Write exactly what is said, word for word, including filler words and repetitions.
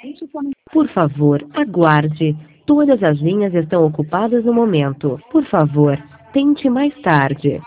Por favor, aguarde. Todas as linhas estão ocupadas no momento. Por favor, tente mais tarde.